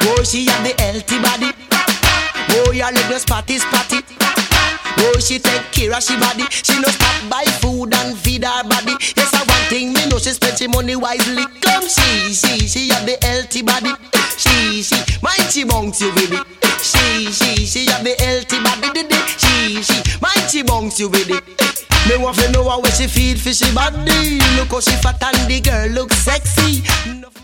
Oh, she have the healthy body. Oh, your leg no spotty. Oh, she take care of she body. She no stop buy food and feed her body. Yes, I one thing me know, she spend she money wisely. Come she have the healthy body. She mind she bounce you with it. She have the healthy body. She mind she bounce you with it. Me want to know how she feel for she body. Look how she fat and the girl look sexy.